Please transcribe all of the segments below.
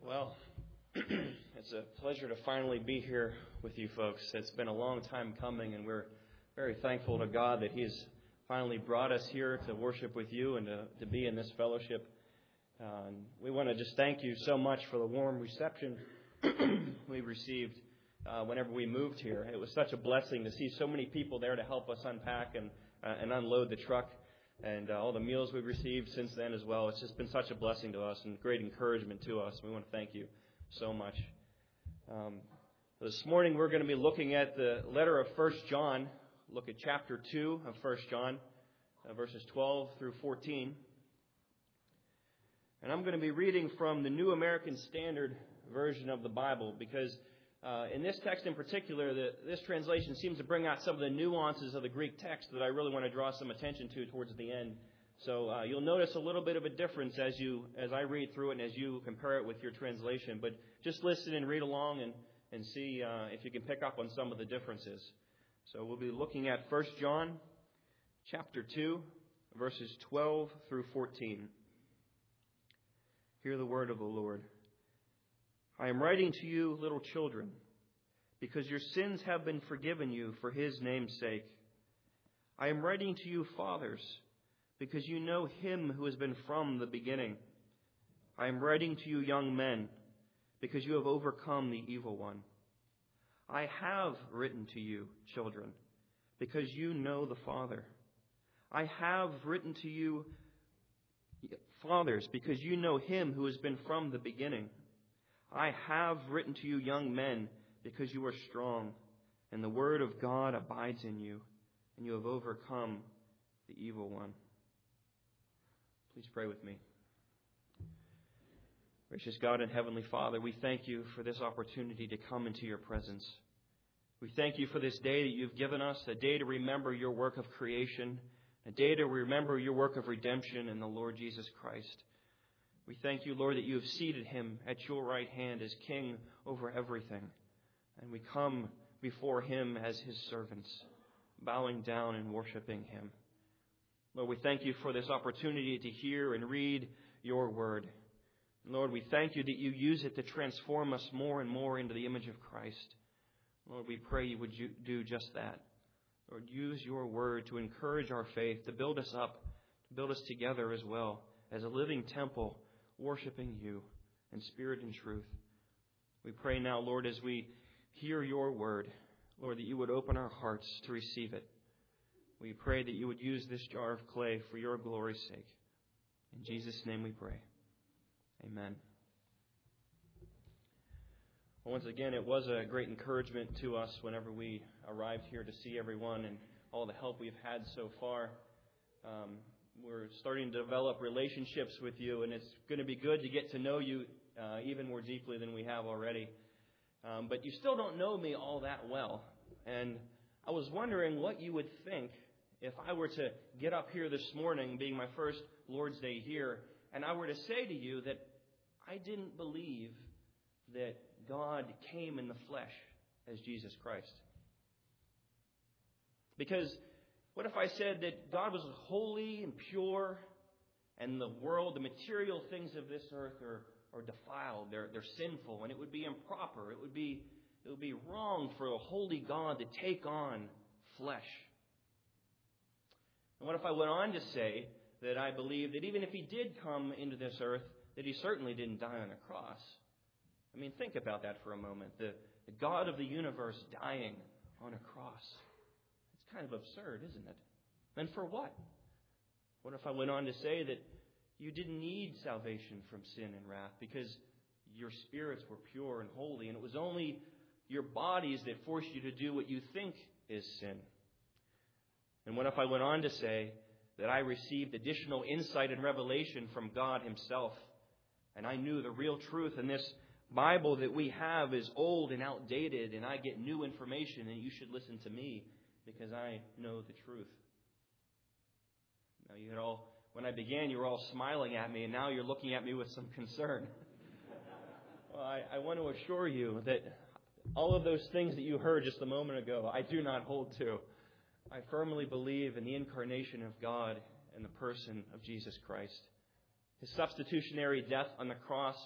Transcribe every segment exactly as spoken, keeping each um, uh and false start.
Well, it's a pleasure to finally be here with you folks. It's been a long time coming, and we're very thankful to God that He's finally brought us here to worship with you and to, to be in this fellowship. Uh, and we want to just thank you so much for the warm reception we received uh, whenever we moved here. It was such a blessing to see so many people there to help us unpack and, uh, and unload the truck. And uh, all the meals we've received since then as well. It's just been such a blessing to us and great encouragement to us. We want to thank you so much. Um, this morning we're going to be looking at the letter of First John. Look at chapter two of First John, uh, verses twelve through fourteen. And I'm going to be reading from the New American Standard Version of the Bible because Uh, in this text in particular, the, this translation seems to bring out some of the nuances of the Greek text that I really want to draw some attention to towards the end. So uh, you'll notice a little bit of a difference as you as I read through it and as you compare it with your translation. But just listen and read along and, and see uh, if you can pick up on some of the differences. So we'll be looking at First John chapter two, verses twelve through fourteen. Hear the word of the Lord. I am writing to you, little children, because your sins have been forgiven you for His name's sake. I am writing to you, fathers, because you know Him who has been from the beginning. I am writing to you, young men, because you have overcome the evil one. I have written to you, children, because you know the Father. I have written to you, fathers, because you know Him who has been from the beginning. I have written to you, young men, because you are strong, and the word of God abides in you, and you have overcome the evil one. Please pray with me. Gracious God and Heavenly Father, we thank you for this opportunity to come into your presence. We thank you for this day that you've given us, a day to remember your work of creation, a day to remember your work of redemption in the Lord Jesus Christ. We thank you, Lord, that you have seated Him at your right hand as King over everything. And we come before Him as His servants, bowing down and worshiping Him. Lord, we thank you for this opportunity to hear and read your word. And Lord, we thank you that you use it to transform us more and more into the image of Christ. Lord, we pray you would do just that. Lord, use your word to encourage our faith, to build us up, to build us together as well as a living temple, worshiping you in spirit and truth. We pray now, Lord, as we hear your word, Lord, that you would open our hearts to receive it. We pray that you would use this jar of clay for your glory's sake. In Jesus' name we pray. Amen. Well, once again, it was a great encouragement to us whenever we arrived here to see everyone and all the help we've had so far. Um, We're starting to develop relationships with you, and it's going to be good to get to know you uh, even more deeply than we have already. Um, but you still don't know me all that well. And I was wondering what you would think if I were to get up here this morning, being my first Lord's Day here, and I were to say to you that I didn't believe that God came in the flesh as Jesus Christ. Because what if I said that God was holy and pure and the world, the material things of this earth are, are defiled, they're, they're sinful, and it would be improper, it would be, it would be wrong for a holy God to take on flesh? And what if I went on to say that I believe that even if He did come into this earth, that He certainly didn't die on a cross? I mean, think about that for a moment. The, the God of the universe dying on a cross. Kind of absurd, isn't it? And for what? What if I went on to say that you didn't need salvation from sin and wrath because your spirits were pure and holy, and it was only your bodies that forced you to do what you think is sin? And what if I went on to say that I received additional insight and revelation from God Himself, and I knew the real truth, and this Bible that we have is old and outdated, and I get new information, and you should listen to me because I know the truth? Now, you had all, when I began, you were all smiling at me, and now you're looking at me with some concern. Well, I, I want to assure you that all of those things that you heard just a moment ago, I do not hold to. I firmly believe in the incarnation of God in the person of Jesus Christ. His substitutionary death on the cross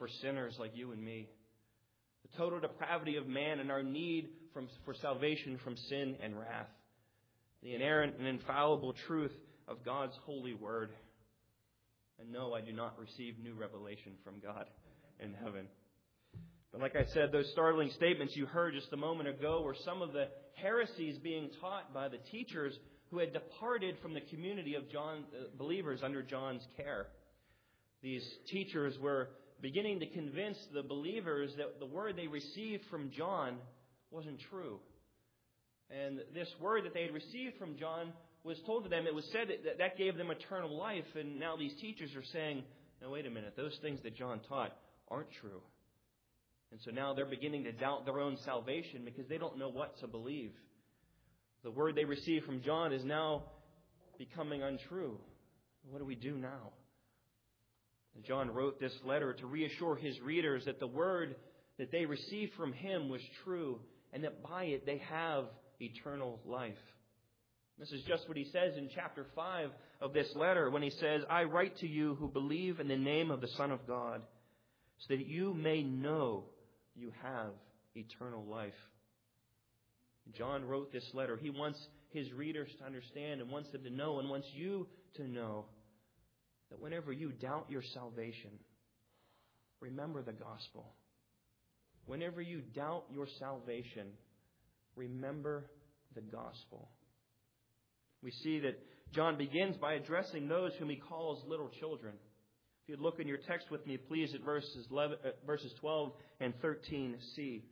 for sinners like you and me. The total depravity of man and our need from, for salvation from sin and wrath. The inerrant and infallible truth of God's holy word. And no, I do not receive new revelation from God in heaven. But like I said, those startling statements you heard just a moment ago were some of the heresies being taught by the teachers who had departed from the community of John uh, believers under John's care. These teachers were beginning to convince the believers that the word they received from John wasn't true. And this word that they had received from John was told to them, it was said that that gave them eternal life. And now these teachers are saying, no, wait a minute, those things that John taught aren't true. And so now they're beginning to doubt their own salvation because they don't know what to believe. The word they received from John is now becoming untrue. What do we do now? And John wrote this letter to reassure his readers that the word that they received from him was true and that by it they have eternal life. This is just what he says in chapter five of this letter when he says, I write to you who believe in the name of the Son of God, so that you may know you have eternal life. John wrote this letter. He wants his readers to understand and wants them to know and wants you to know that whenever you doubt your salvation, remember the gospel. Whenever you doubt your salvation, remember the gospel. We see that John begins by addressing those whom he calls little children. If you'd look in your text with me, please, at verses eleven, uh, verses twelve and thirteen c.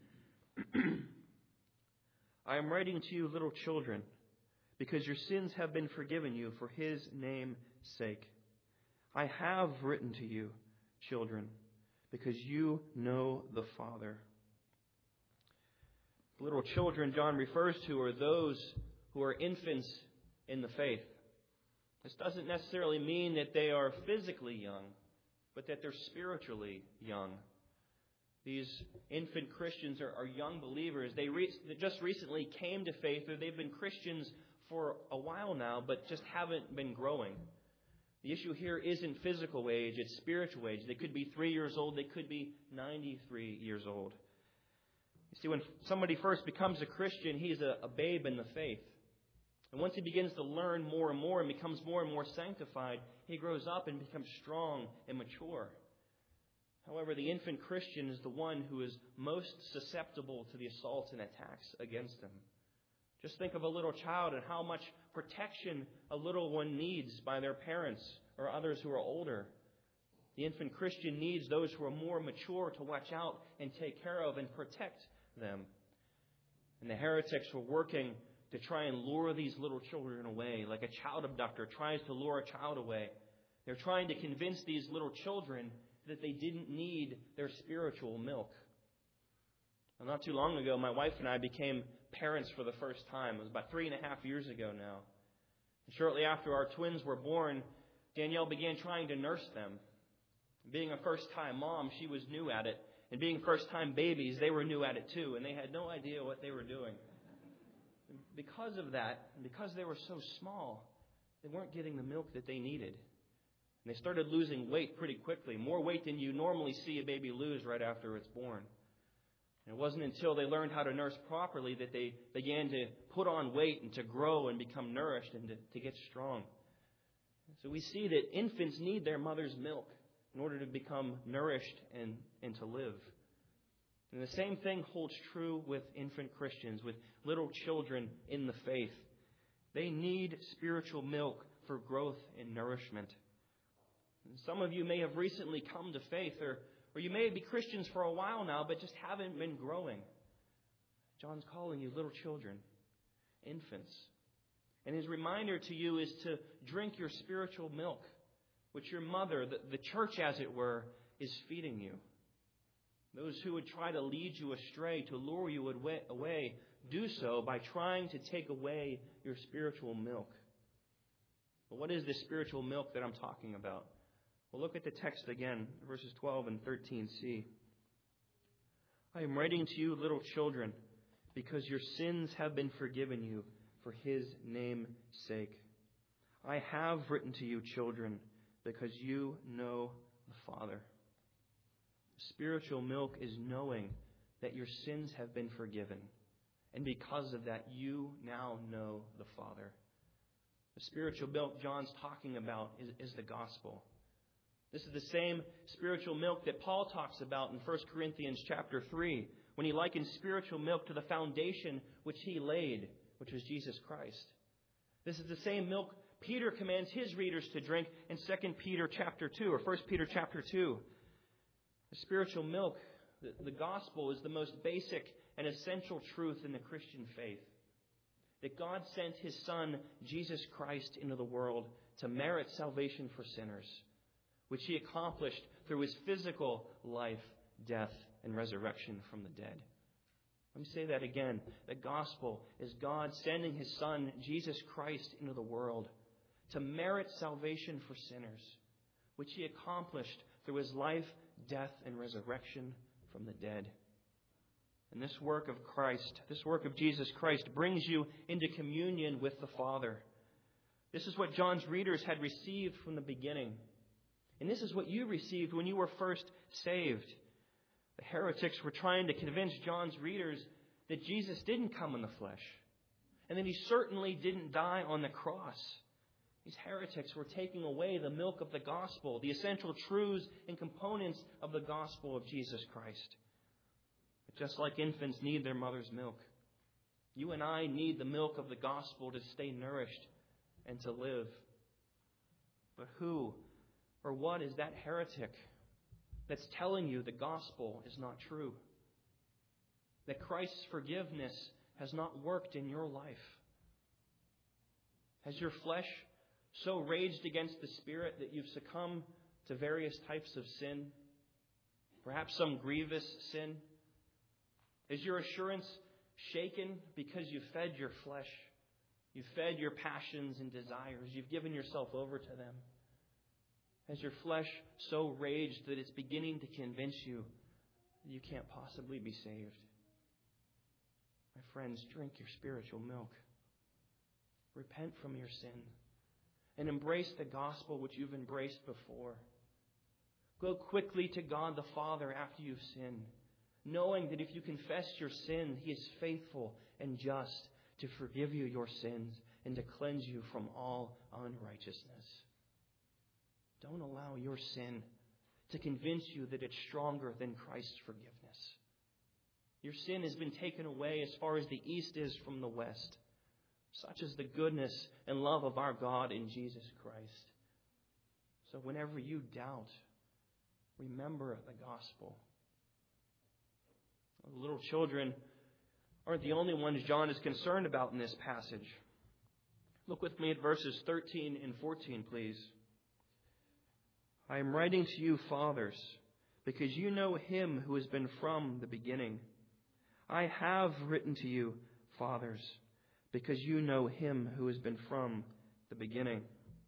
I am writing to you, little children, because your sins have been forgiven you for his name's sake. I have written to you, children, because you know the Father. Little children John refers to are those who are infants in the faith. This doesn't necessarily mean that they are physically young, but that they're spiritually young. These infant Christians are, are young believers. They, re- they just recently came to faith, or they've been Christians for a while now, but just haven't been growing. The issue here isn't physical age, it's spiritual age. They could be three years old, they could be ninety-three years old. You see, when somebody first becomes a Christian, he's a, a babe in the faith. And once he begins to learn more and more and becomes more and more sanctified, he grows up and becomes strong and mature. However, the infant Christian is the one who is most susceptible to the assaults and attacks against him. Just think of a little child and how much protection a little one needs by their parents or others who are older. The infant Christian needs those who are more mature to watch out and take care of and protect them. And the heretics were working to try and lure these little children away, like a child abductor tries to lure a child away. They're trying to convince these little children that they didn't need their spiritual milk. Well, not too long ago, my wife and I became parents for the first time. It was about three and a half years ago now. And shortly after our twins were born, Danielle began trying to nurse them. Being a first-time mom, she was new at it. And being first-time babies, they were new at it too, and they had no idea what they were doing. Because of that, and because they were so small, they weren't getting the milk that they needed. And they started losing weight pretty quickly, more weight than you normally see a baby lose right after it's born. And it wasn't until they learned how to nurse properly that they began to put on weight and to grow and become nourished and to, to get strong. So we see that infants need their mother's milk in order to become nourished and, and to live. And the same thing holds true with infant Christians, with little children in the faith. They need spiritual milk for growth and nourishment. And some of you may have recently come to faith, or, or you may be Christians for a while now, but just haven't been growing. John's calling you little children, infants. And his reminder to you is to drink your spiritual milk, which your mother, the, the church as it were, is feeding you. Those who would try to lead you astray, to lure you away, do so by trying to take away your spiritual milk. But what is this spiritual milk that I'm talking about? Well, look at the text again, verses twelve and thirteen c. I am writing to you, little children, because your sins have been forgiven you for his name's sake. I have written to you, children, because you know the Father. Spiritual milk is knowing that your sins have been forgiven. And because of that, you now know the Father. The spiritual milk John's talking about is, is the gospel. This is the same spiritual milk that Paul talks about in First Corinthians chapter three, when he likens spiritual milk to the foundation which he laid, which was Jesus Christ. This is the same milk Peter commands his readers to drink in Second Peter chapter two, or First Peter chapter two. The spiritual milk, the, the gospel, is the most basic and essential truth in the Christian faith. That God sent His Son, Jesus Christ, into the world to merit salvation for sinners, which He accomplished through His physical life, death, and resurrection from the dead. Let me say that again. The gospel is God sending His Son, Jesus Christ, into the world to merit salvation for sinners, which He accomplished through His life, death, and resurrection from the dead. And this work of Christ, this work of Jesus Christ, brings you into communion with the Father. This is what John's readers had received from the beginning. And this is what you received when you were first saved. The heretics were trying to convince John's readers that Jesus didn't come in the flesh, and that He certainly didn't die on the cross. These heretics were taking away the milk of the gospel, the essential truths and components of the gospel of Jesus Christ. But just like infants need their mother's milk, you and I need the milk of the gospel to stay nourished and to live. But who or what is that heretic that's telling you the gospel is not true? That Christ's forgiveness has not worked in your life? Has your flesh so raged against the Spirit that you've succumbed to various types of sin? Perhaps some grievous sin? Is your assurance shaken because you fed your flesh? You've fed your passions and desires. You've given yourself over to them. Has your flesh so raged that it's beginning to convince you that you can't possibly be saved? My friends, drink your spiritual milk. Repent from your sin and embrace the gospel which you've embraced before. Go quickly to God the Father after you've sinned, knowing that if you confess your sin, He is faithful and just to forgive you your sins and to cleanse you from all unrighteousness. Don't allow your sin to convince you that it's stronger than Christ's forgiveness. Your sin has been taken away as far as the east is from the west. Such is the goodness and love of our God in Jesus Christ. So whenever you doubt, remember the gospel. Little children aren't the only ones John is concerned about in this passage. Look with me at verses thirteen and fourteen, please. I am writing to you, fathers, because you know Him who has been from the beginning. I have written to you, fathers, because you know Him who has been from the beginning.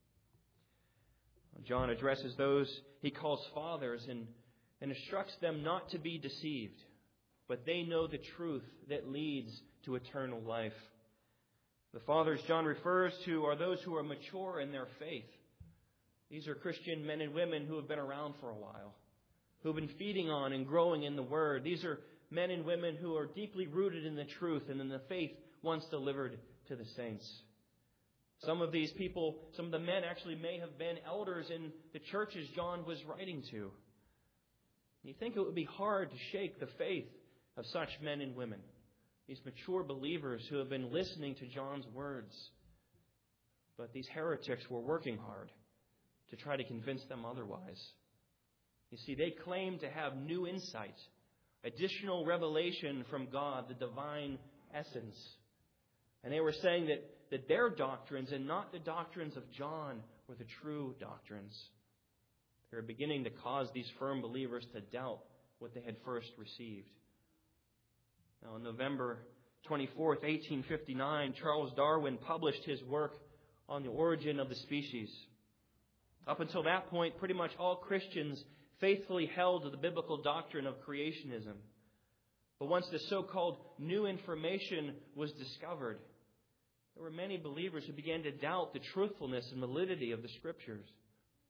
John addresses those he calls fathers and, and instructs them not to be deceived, but they know the truth that leads to eternal life. The fathers John refers to are those who are mature in their faith. These are Christian men and women who have been around for a while, who have been feeding on and growing in the Word. These are men and women who are deeply rooted in the truth and in the faith once delivered to the saints. Some of these people, some of the men actually may have been elders in the churches John was writing to. You think it would be hard to shake the faith of such men and women, these mature believers who have been listening to John's words. But these heretics were working hard to try to convince them otherwise. You see, they claim to have new insight, additional revelation from God, the divine essence. And they were saying that, that their doctrines and not the doctrines of John were the true doctrines. They were beginning to cause these firm believers to doubt what they had first received. Now, on November twenty-fourth, eighteen fifty-nine, Charles Darwin published his work on the origin of the species. Up until that point, pretty much all Christians faithfully held to the biblical doctrine of creationism. But once the so-called new information was discovered, there were many believers who began to doubt the truthfulness and validity of the Scriptures.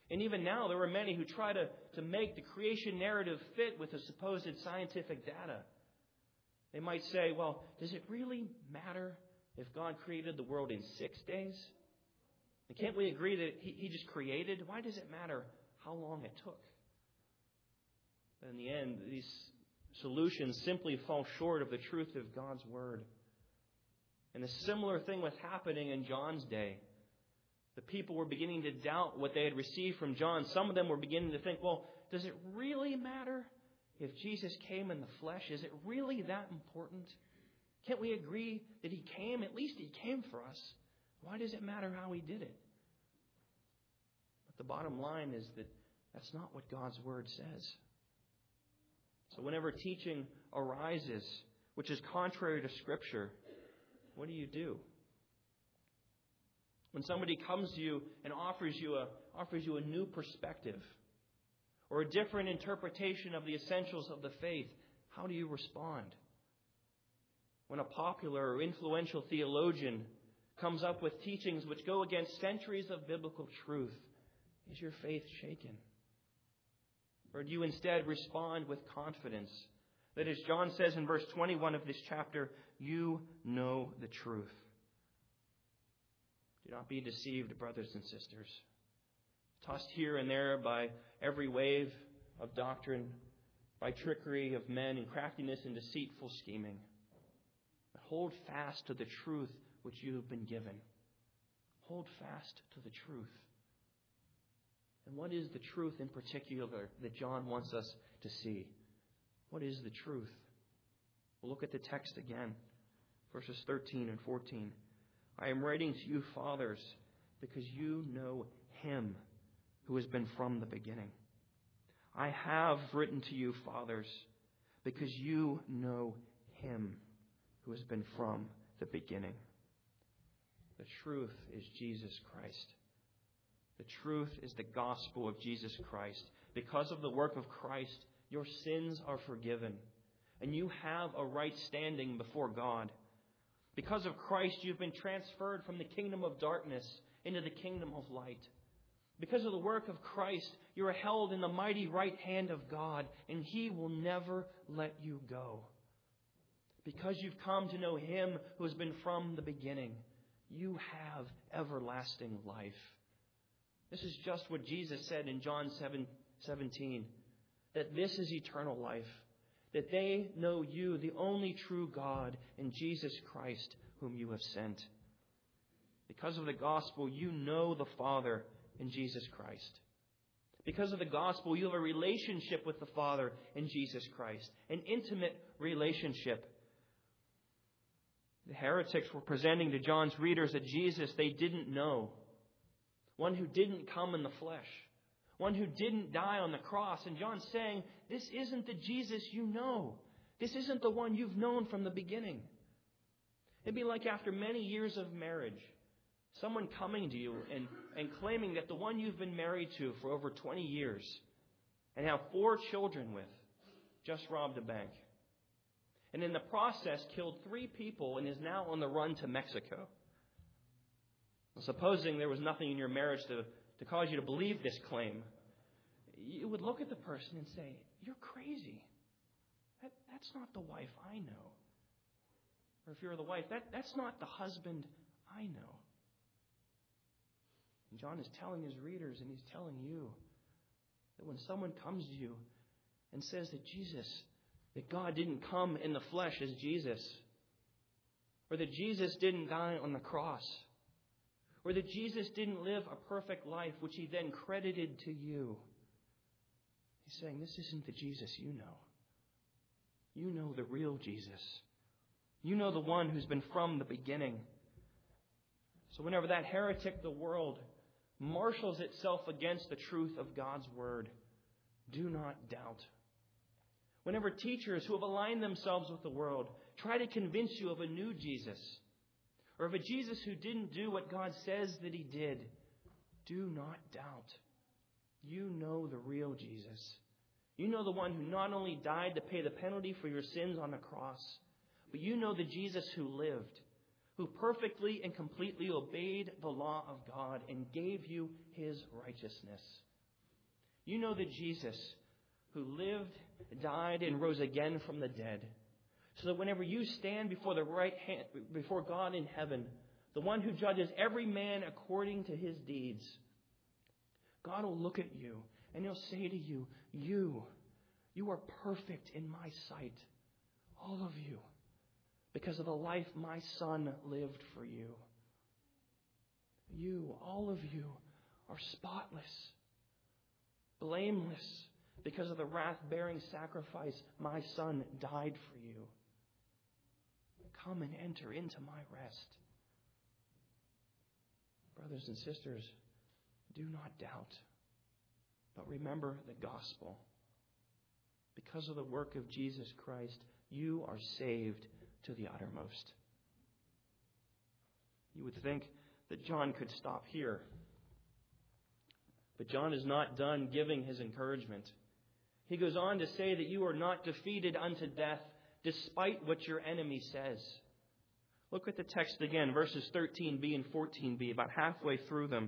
And even now, there are many who try to, to make the creation narrative fit with the supposed scientific data. They might say, well, does it really matter if God created the world in six days? And can't we agree that he, he just created? Why does it matter how long it took? But in the end, these solutions simply fall short of the truth of God's Word. And a similar thing was happening in John's day. The people were beginning to doubt what they had received from John. Some of them were beginning to think, well, does it really matter if Jesus came in the flesh? Is it really that important? Can't we agree that He came? At least He came for us. Why does it matter how He did it? But the bottom line is that that's not what God's Word says. So whenever teaching arises, which is contrary to Scripture, what do you do? When somebody comes to you and offers you a offers you a new perspective or a different interpretation of the essentials of the faith, how do you respond? When a popular or influential theologian comes up with teachings which go against centuries of biblical truth, is your faith shaken? Or do you instead respond with confidence that, as John says in verse twenty-one of this chapter, you know the truth? Do not be deceived, brothers and sisters. Tossed here and there by every wave of doctrine, by trickery of men and craftiness and deceitful scheming. But hold fast to the truth which you have been given. Hold fast to the truth. And what is the truth in particular that John wants us to see? What is the truth? We'll look at the text again, verses thirteen and fourteen. I am writing to you, fathers, because you know Him who has been from the beginning. I have written to you, fathers, because you know Him who has been from the beginning. The truth is Jesus Christ. The truth is the gospel of Jesus Christ. Because of the work of Christ, your sins are forgiven, and you have a right standing before God. Because of Christ, you've been transferred from the kingdom of darkness into the kingdom of light. Because of the work of Christ, you are held in the mighty right hand of God, and He will never let you go. Because you've come to know Him who has been from the beginning, you have everlasting life. This is just what Jesus said in John seven seventeen, that this is eternal life, that they know you, the only true God, and Jesus Christ, whom you have sent. Because of the gospel, you know the Father in Jesus Christ. Because of the gospel, you have a relationship with the Father in Jesus Christ, an intimate relationship. The heretics were presenting to John's readers a Jesus they didn't know, one who didn't come in the flesh, one who didn't die on the cross. And John's saying, this isn't the Jesus you know. This isn't the one you've known from the beginning. It'd be like after many years of marriage, someone coming to you and, and claiming that the one you've been married to for over twenty years and have four children with just robbed a bank. And in the process killed three people and is now on the run to Mexico. Well, supposing there was nothing in your marriage to to cause you to believe this claim, you would look at the person and say, you're crazy. That, that's not the wife I know. Or if you're the wife, that, that's not the husband I know. And John is telling his readers, and he's telling you, that when someone comes to you and says that Jesus, that God didn't come in the flesh as Jesus, or that Jesus didn't die on the cross, or that Jesus didn't live a perfect life, which He then credited to you. He's saying, this isn't the Jesus you know. You know the real Jesus. You know the one who's been from the beginning. So whenever that heretic, the world, marshals itself against the truth of God's Word, do not doubt. Whenever teachers who have aligned themselves with the world try to convince you of a new Jesus, or of a Jesus who didn't do what God says that He did, do not doubt. You know the real Jesus. You know the one who not only died to pay the penalty for your sins on the cross, but you know the Jesus who lived, who perfectly and completely obeyed the law of God and gave you His righteousness. You know that Jesus, who lived, died, and rose again from the dead, so that whenever you stand before the right hand, before God in heaven, the one who judges every man according to his deeds, God will look at you and He'll say to you, you, you are perfect in my sight, all of you, because of the life my Son lived for you. You, all of you, are spotless, blameless, because of the wrath-bearing sacrifice my Son died for you. Come and enter into my rest. Brothers and sisters, do not doubt, but remember the gospel. Because of the work of Jesus Christ, you are saved to the uttermost. You would think that John could stop here. But John is not done giving his encouragement. He goes on to say that you are not defeated unto death, despite what your enemy says. Look at the text again, verses thirteen b and fourteen b, about halfway through them.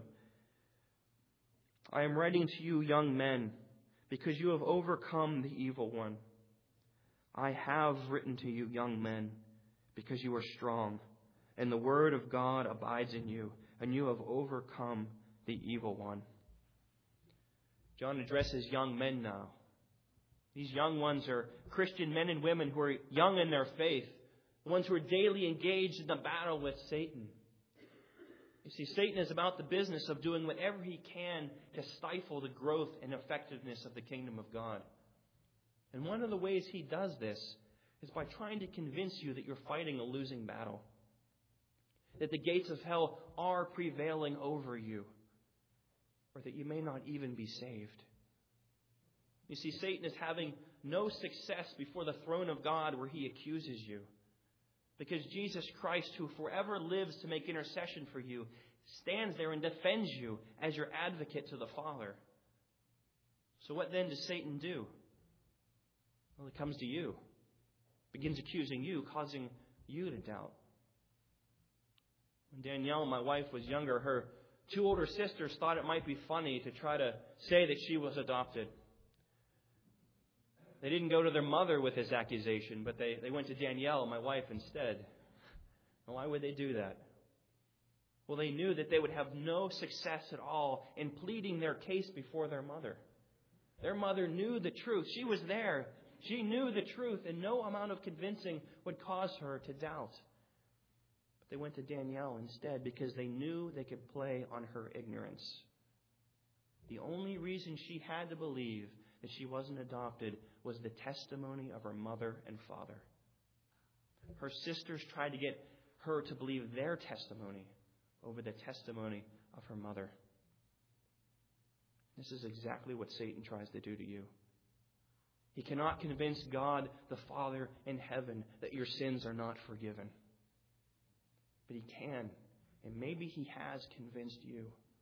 I am writing to you, young men, because you have overcome the evil one. I have written to you, young men, because you are strong, and the word of God abides in you, and you have overcome the evil one. John addresses young men now. These young ones are Christian men and women who are young in their faith, the ones who are daily engaged in the battle with Satan. You see, Satan is about the business of doing whatever he can to stifle the growth and effectiveness of the kingdom of God. And one of the ways he does this is by trying to convince you that you're fighting a losing battle, that the gates of hell are prevailing over you, or that you may not even be saved. You see, Satan is having no success before the throne of God where he accuses you. Because Jesus Christ, who forever lives to make intercession for you, stands there and defends you as your advocate to the Father. So what then does Satan do? Well, he comes to you, begins accusing you, causing you to doubt. When Danielle, my wife, was younger, her two older sisters thought it might be funny to try to say that she was adopted. They didn't go to their mother with this accusation, but they, they went to Danielle, my wife, instead. Why would they do that? Well, they knew that they would have no success at all in pleading their case before their mother. Their mother knew the truth. She was there. She knew the truth, and no amount of convincing would cause her to doubt. But they went to Danielle instead because they knew they could play on her ignorance. The only reason she had to believe that she wasn't adopted was the testimony of her mother and father. Her sisters tried to get her to believe their testimony over the testimony of her mother. This is exactly what Satan tries to do to you. He cannot convince God the Father in heaven that your sins are not forgiven. But he can, and maybe he has convinced you.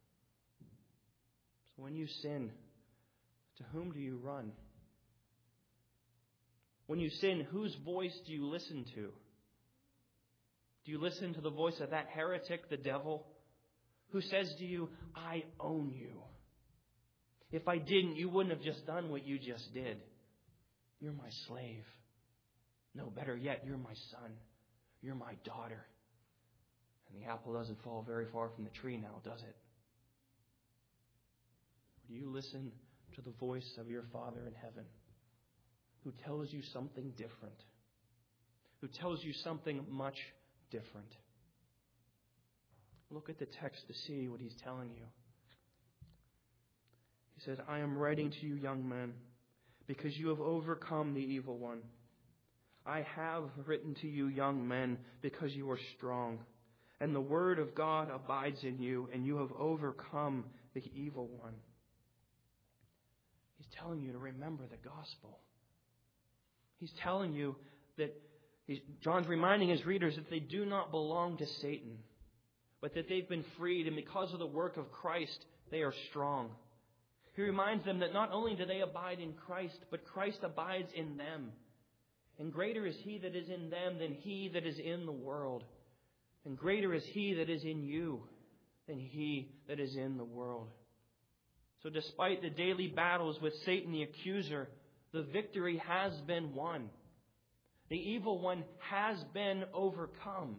So when you sin, to whom do you run? When you sin, whose voice do you listen to? Do you listen to the voice of that heretic, the devil, who says to you, I own you. If I didn't, you wouldn't have just done what you just did. You're my slave. No, better yet, you're my son. You're my daughter. And the apple doesn't fall very far from the tree now, does it? Or do you listen to the voice of your Father in heaven, who tells you something different, who tells you something much different? Look at the text to see what he's telling you. He says, I am writing to you, young men, because you have overcome the evil one. I have written to you, young men, because you are strong, and the word of God abides in you, and you have overcome the evil one. He's telling you to remember the gospel. He's telling you that he's, John's reminding his readers that they do not belong to Satan, but that they've been freed, and because of the work of Christ, they are strong. He reminds them that not only do they abide in Christ, but Christ abides in them. And greater is He that is in them than he that is in the world. And greater is He that is in you than he that is in the world. So despite the daily battles with Satan the accuser, the victory has been won. The evil one has been overcome.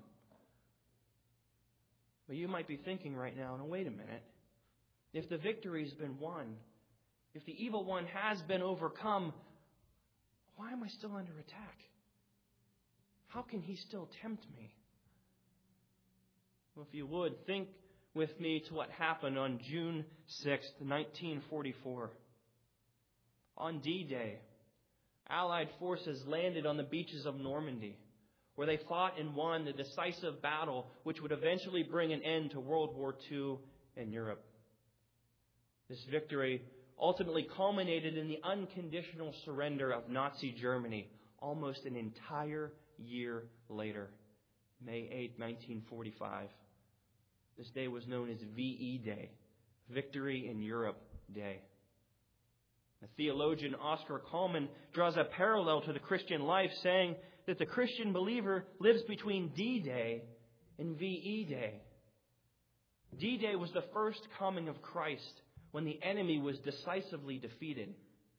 But you might be thinking right now, no, wait a minute. If the victory's been won, if the evil one has been overcome, why am I still under attack? How can he still tempt me? Well, if you would, think with me to what happened on June sixth, nineteen forty-four. On D-Day, Allied forces landed on the beaches of Normandy, where they fought and won the decisive battle which would eventually bring an end to World War Two in Europe. This victory ultimately culminated in the unconditional surrender of Nazi Germany almost an entire year later, May eighth, nineteen forty-five. This day was known as V E Day, Victory in Europe Day. The theologian Oscar Cullmann draws a parallel to the Christian life, saying that the Christian believer lives between D-Day and V E Day. D-Day was the first coming of Christ when the enemy was decisively defeated.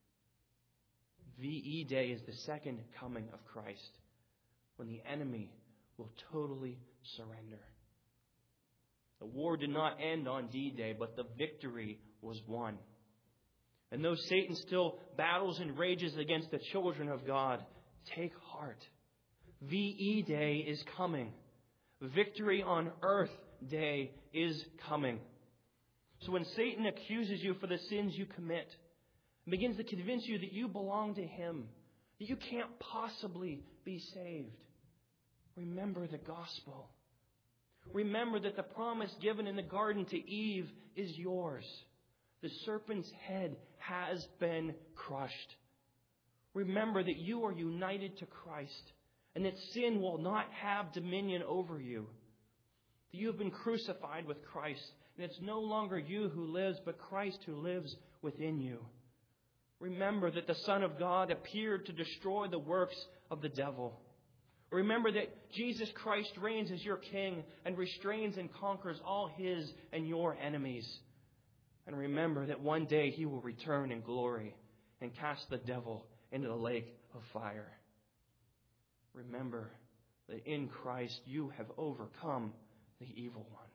V E Day is the second coming of Christ when the enemy will totally surrender. The war did not end on D-Day, but the victory was won. And though Satan still battles and rages against the children of God, take heart. V E Day is coming. Victory on Earth Day is coming. So when Satan accuses you for the sins you commit, and begins to convince you that you belong to him, that you can't possibly be saved, remember the gospel. Remember that the promise given in the garden to Eve is yours. The serpent's head has been crushed. Remember that you are united to Christ and that sin will not have dominion over you. That you have been crucified with Christ and it's no longer you who lives but Christ who lives within you. Remember that the Son of God appeared to destroy the works of the devil. Remember that Jesus Christ reigns as your King and restrains and conquers all his and your enemies. And remember that one day he will return in glory and cast the devil into the lake of fire. Remember that in Christ you have overcome the evil one.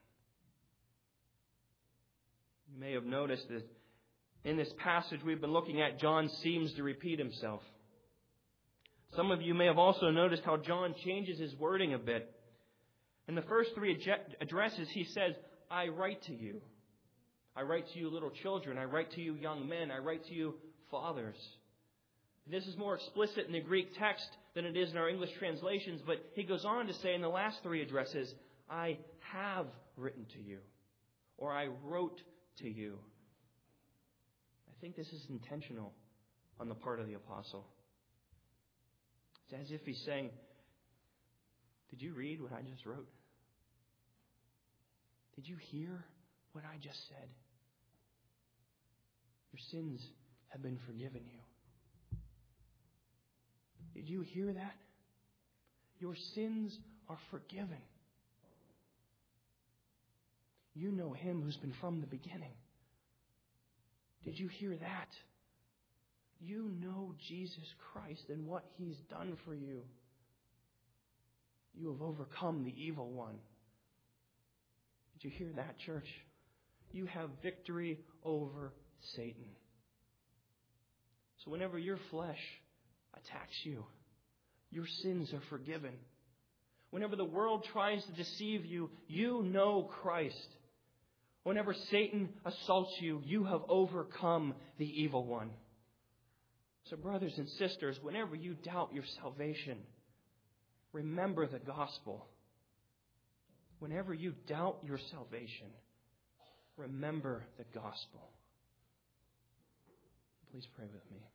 You may have noticed that in this passage we've been looking at, John seems to repeat himself. Some of you may have also noticed how John changes his wording a bit. In the first three addresses, he says, I write to you. I write to you little children. I write to you young men. I write to you fathers. This is more explicit in the Greek text than it is in our English translations, but he goes on to say in the last three addresses, I have written to you, or I wrote to you. I think this is intentional on the part of the apostle. It's as if he's saying, did you read what I just wrote? Did you hear what I just said? Your sins have been forgiven you. Did you hear that? Your sins are forgiven. You know him who's been from the beginning. Did you hear that? You know Jesus Christ and what he's done for you. You have overcome the evil one. Did you hear that, church? You have victory over Satan. So whenever your flesh attacks you, your sins are forgiven. Whenever the world tries to deceive you, you know Christ. Whenever Satan assaults you, you have overcome the evil one. So brothers and sisters, whenever you doubt your salvation, remember the gospel. Whenever you doubt your salvation, remember the gospel. Please pray with me.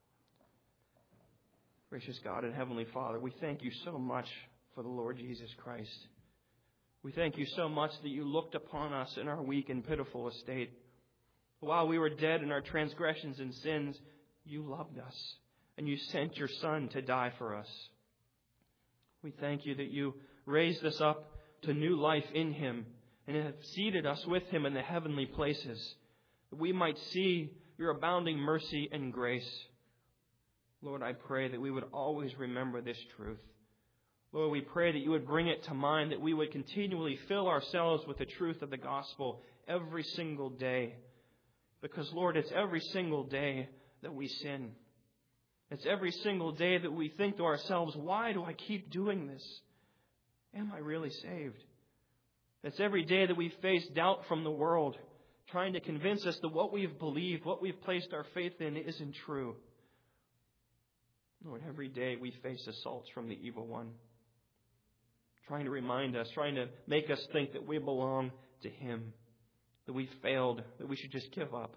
Gracious God and Heavenly Father, we thank you so much for the Lord Jesus Christ. We thank you so much that you looked upon us in our weak and pitiful estate. While we were dead in our transgressions and sins, you loved us, and you sent your Son to die for us. We thank you that you raised us up to new life in him and have seated us with him in the heavenly places, that we might see your abounding mercy and grace. Lord, I pray that we would always remember this truth. Lord, we pray that you would bring it to mind, that we would continually fill ourselves with the truth of the gospel every single day. Because, Lord, it's every single day that we sin. It's every single day that we think to ourselves, why do I keep doing this? Am I really saved? It's every day that we face doubt from the world, trying to convince us that what we've believed, what we've placed our faith in isn't true. Lord, every day we face assaults from the evil one, trying to remind us, trying to make us think that we belong to him, that we failed, that we should just give up.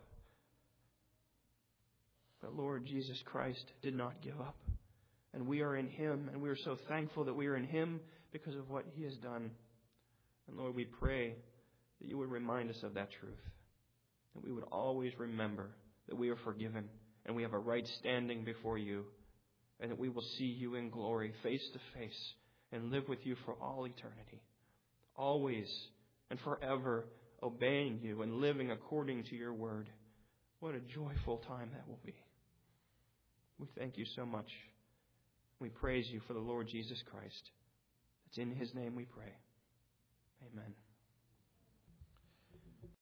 But Lord, Jesus Christ did not give up. And we are in him, and we are so thankful that we are in him because of what he has done. And Lord, we pray that you would remind us of that truth, that we would always remember that we are forgiven and we have a right standing before you, and that we will see you in glory face to face and live with you for all eternity, always and forever obeying you and living according to your word. What a joyful time that will be. We thank you so much. We praise you for the Lord Jesus Christ. It's in his name we pray. Amen.